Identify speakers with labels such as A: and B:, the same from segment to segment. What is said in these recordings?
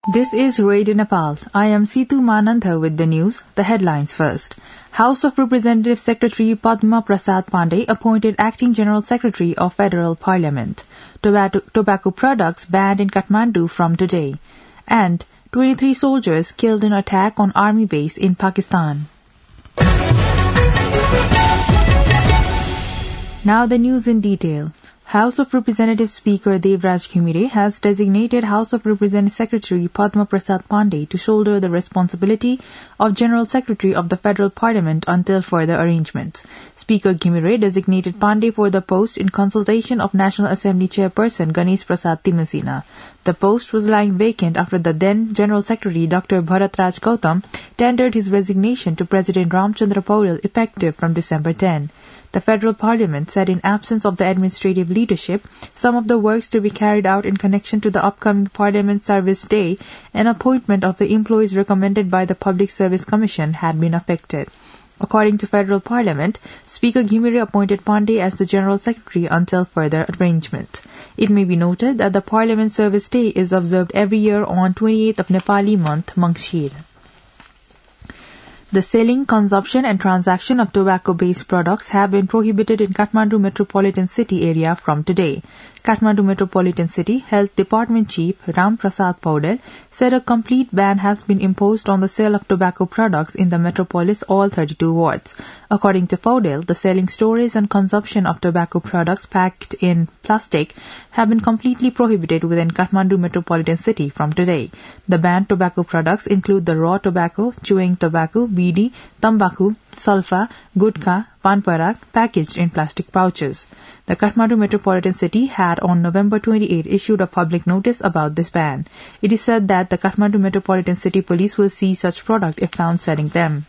A: This is Radio Nepal. I am Situ Manantha with the news. The headlines first. House of Representatives Secretary Padma Prasad Pandey appointed Acting General Secretary of Federal Parliament. Tobacco products banned in Kathmandu from today. And 23 soldiers killed in attack on army base in Pakistan. Now the news in detail. House of Representatives Speaker Devraj Khimire has designated House of Representatives Secretary Padma Prasad Pandey to shoulder the responsibility of General Secretary of the Federal Parliament until further arrangements. Speaker Khimire designated Pandey for the post in consultation of National Assembly Chairperson Ganesh Prasad Timesina. The post was lying vacant after the then General Secretary Dr. Bharat Raj Gautam tendered his resignation to President Ramchandra Paul effective from December 10. The Federal Parliament said in absence of the administrative leadership, some of the works to be carried out in connection to the upcoming Parliament Service Day and appointment of the employees recommended by the Public Service Commission had been affected. According to Federal Parliament, Speaker Khimire appointed Pandey as the General Secretary until further arrangement. It may be noted that the Parliament Service Day is observed every year on 28th of Nepali month, Mangshir. The selling, consumption and transaction of tobacco-based products have been prohibited in Kathmandu Metropolitan City area from today. Kathmandu Metropolitan City Health Department Chief Ram Prasad Paudel said a complete ban has been imposed on the sale of tobacco products in the metropolis all 32 wards. According to Paudel, the selling, storage and consumption of tobacco products packed in plastic have been completely prohibited within Kathmandu Metropolitan City from today. The banned tobacco products include the raw tobacco, chewing tobacco, bidi, tambaku, sulfa, gutka, pan parak packaged in plastic pouches. The Kathmandu Metropolitan City had on November 28 issued a public notice about this ban. It is said that the Kathmandu Metropolitan City Police will seize such product if found selling them.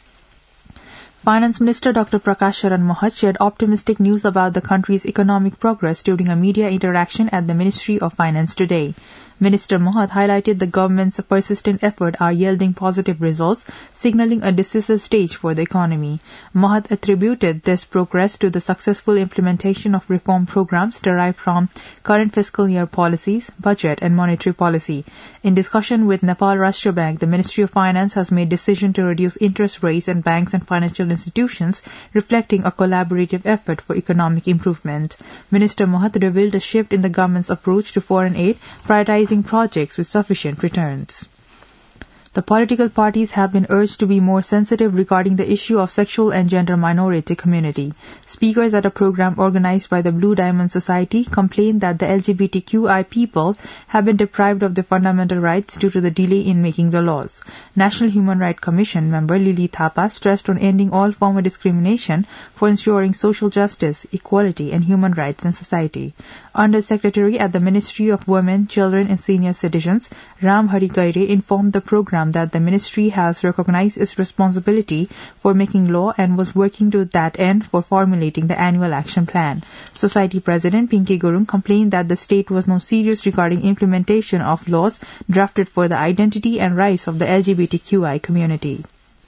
A: Finance Minister Dr. Prakash Sharan Mohat shared optimistic news about the country's economic progress during a media interaction at the Ministry of Finance today. Minister Mohat highlighted the government's persistent effort are yielding positive results, signaling a decisive stage for the economy. Mohat attributed this progress to the successful implementation of reform programs derived from current fiscal year policies, budget and monetary policy. In discussion with Nepal Rashtra Bank, the Ministry of Finance has made decision to reduce interest rates in banks and financial institutions, reflecting a collaborative effort for economic improvement. Minister Mohat revealed a shift in the government's approach to foreign aid, prioritizing projects with sufficient returns. The political parties have been urged to be more sensitive regarding the issue of sexual and gender minority community. Speakers at a program organized by the Blue Diamond Society complained that the LGBTQI people have been deprived of their fundamental rights due to the delay in making the laws. National Human Rights Commission member Lily Thapa stressed on ending all form of discrimination for ensuring social justice, equality and human rights in society. Under Secretary at the Ministry of Women, Children and Senior Citizens, Ram Hari Kaire informed the program that the ministry has recognized its responsibility for making law and was working to that end for formulating the annual action plan. Society President Pinky Gurung complained that the state was not serious regarding implementation of laws drafted for the identity and rights of the LGBTQI community.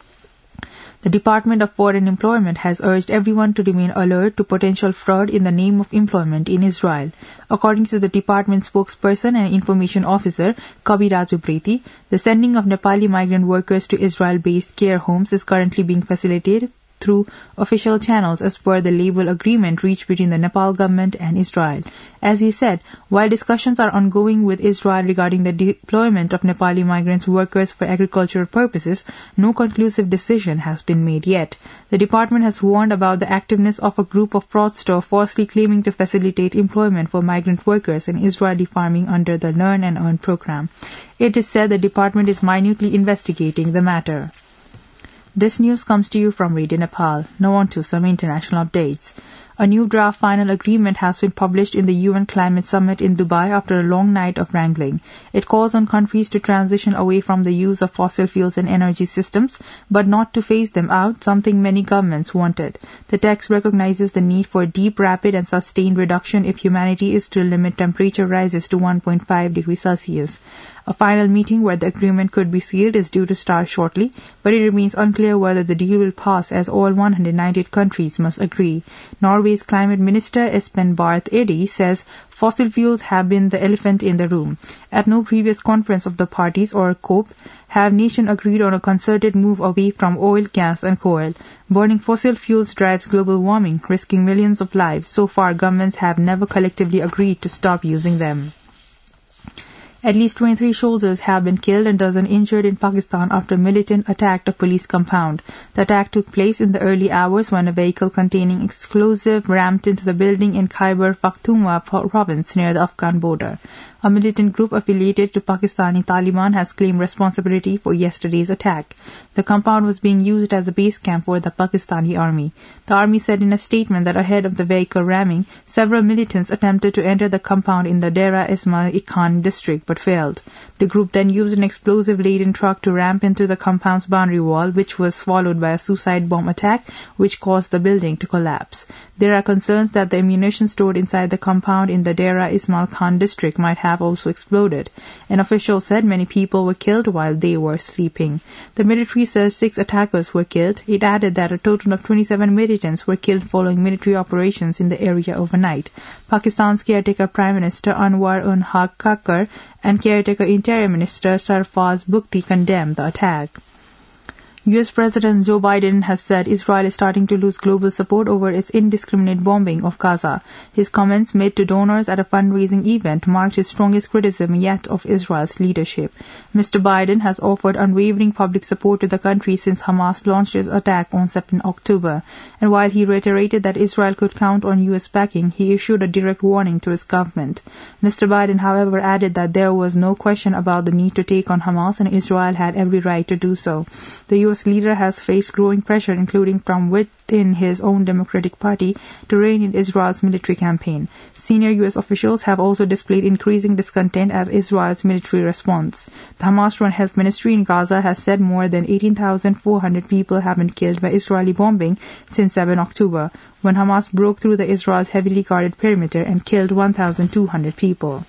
A: The Department of Foreign Employment has urged everyone to remain alert to potential fraud in the name of employment in Israel. According to the department spokesperson and information officer, Kabiraju Preti, the sending of Nepali migrant workers to Israel-based care homes is currently being facilitated through official channels as per the label agreement reached between the Nepal government and Israel. As he said, while discussions are ongoing with Israel regarding the deployment of Nepali migrants workers for agricultural purposes, no conclusive decision has been made yet. The department has warned about the activeness of a group of fraudsters falsely claiming to facilitate employment for migrant workers in Israeli farming under the Learn and Earn program. It is said the department is minutely investigating the matter. This news comes to you from Radio Nepal. Now on to some international updates. A new draft final agreement has been published in the UN Climate Summit in Dubai after a long night of wrangling. It calls on countries to transition away from the use of fossil fuels and energy systems, but not to phase them out, something many governments wanted. The text recognizes the need for deep, rapid and sustained reduction if humanity is to limit temperature rises to 1.5 degrees Celsius. A final meeting where the agreement could be sealed is due to start shortly, but it remains unclear whether the deal will pass as all 198 countries must agree. Norway's climate minister Espen Barth Eide says fossil fuels have been the elephant in the room. At no previous conference of the parties or COP have nations agreed on a concerted move away from oil, gas and coal. Burning fossil fuels drives global warming, risking millions of lives. So far, governments have never collectively agreed to stop using them. At least 23 soldiers have been killed and dozens injured in Pakistan after a militant attacked a police compound. The attack took place in the early hours when a vehicle containing explosive rammed into the building in Khyber Pakhtunkhwa province near the Afghan border. A militant group affiliated to Pakistani Taliban has claimed responsibility for yesterday's attack. The compound was being used as a base camp for the Pakistani army. The army said in a statement that ahead of the vehicle ramming, several militants attempted to enter the compound in the Dera Ismail Khan district but failed. The group then used an explosive-laden truck to ram into the compound's boundary wall, which was followed by a suicide bomb attack, which caused the building to collapse. There are concerns that the ammunition stored inside the compound in the Dera Ismail Khan district might have also exploded. An official said many people were killed while they were sleeping. The military says 6 attackers were killed. It added that a total of 27 militants were killed following military operations in the area overnight. Pakistan's caretaker Prime Minister Anwar-ul-Haq Kakar and caretaker Interior Minister Sarfraz Bugti condemned the attack. U.S. President Joe Biden has said Israel is starting to lose global support over its indiscriminate bombing of Gaza. His comments made to donors at a fundraising event marked his strongest criticism yet of Israel's leadership. Mr. Biden has offered unwavering public support to the country since Hamas launched its attack on 7 October. And while he reiterated that Israel could count on U.S. backing, he issued a direct warning to his government. Mr. Biden, however, added that there was no question about the need to take on Hamas and Israel had every right to do so. The U.S. leader has faced growing pressure, including from within his own Democratic Party, to rein in Israel's military campaign. Senior U.S. officials have also displayed increasing discontent at Israel's military response. The Hamas-run health ministry in Gaza has said more than 18,400 people have been killed by Israeli bombing since 7 October, when Hamas broke through the Israel's heavily guarded perimeter and killed 1,200 people.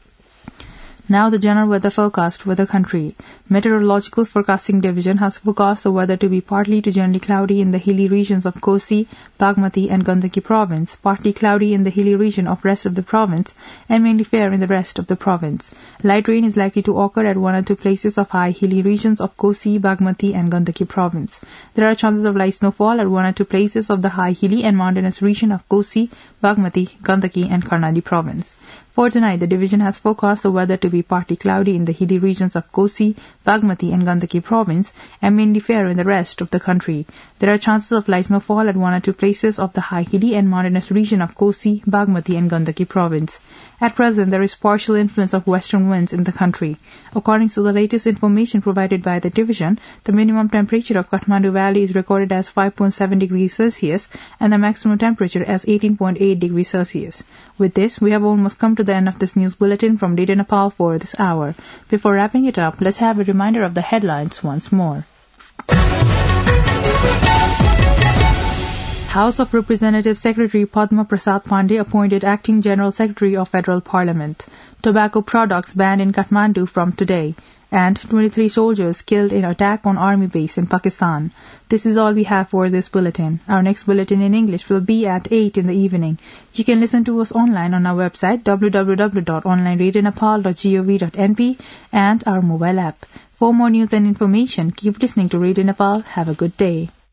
A: Now the general weather forecast for the country. Meteorological Forecasting Division has forecast the weather to be partly to generally cloudy in the hilly regions of Kosi, Bagmati and Gandaki province, partly cloudy in the hilly region of rest of the province, and mainly fair in the rest of the province. Light rain is likely to occur at 1 or 2 places of high hilly regions of Kosi, Bagmati and Gandaki province. There are chances of light snowfall at 1 or 2 places of the high hilly and mountainous region of Kosi, Bagmati, Gandaki and Karnali province. For tonight, the division has forecast the weather to be partly cloudy in the hilly regions of Kosi, Bagmati and Gandaki province and mainly fair in the rest of the country. There are chances of light snowfall at 1 or 2 places of the high hilly and mountainous region of Kosi, Bagmati and Gandaki province. At present, there is partial influence of western winds in the country. According to the latest information provided by the division, the minimum temperature of Kathmandu Valley is recorded as 5.7 degrees Celsius and the maximum temperature as 18.8 degrees Celsius. With this, we have almost come to the end of this news bulletin from Radio Nepal for this hour. Before wrapping it up, let's have a reminder of the headlines once more. House of Representatives Secretary Padma Prasad Pandey appointed Acting General Secretary of Federal Parliament. Tobacco products banned in Kathmandu from today. And 23 soldiers killed in attack on army base in Pakistan. This is all we have for this bulletin. Our next bulletin in English will be at 8 in the evening. You can listen to us online on our website www.onlineradionepal.gov.np and our mobile app. For more news and information, keep listening to Radio Nepal. Have a good day.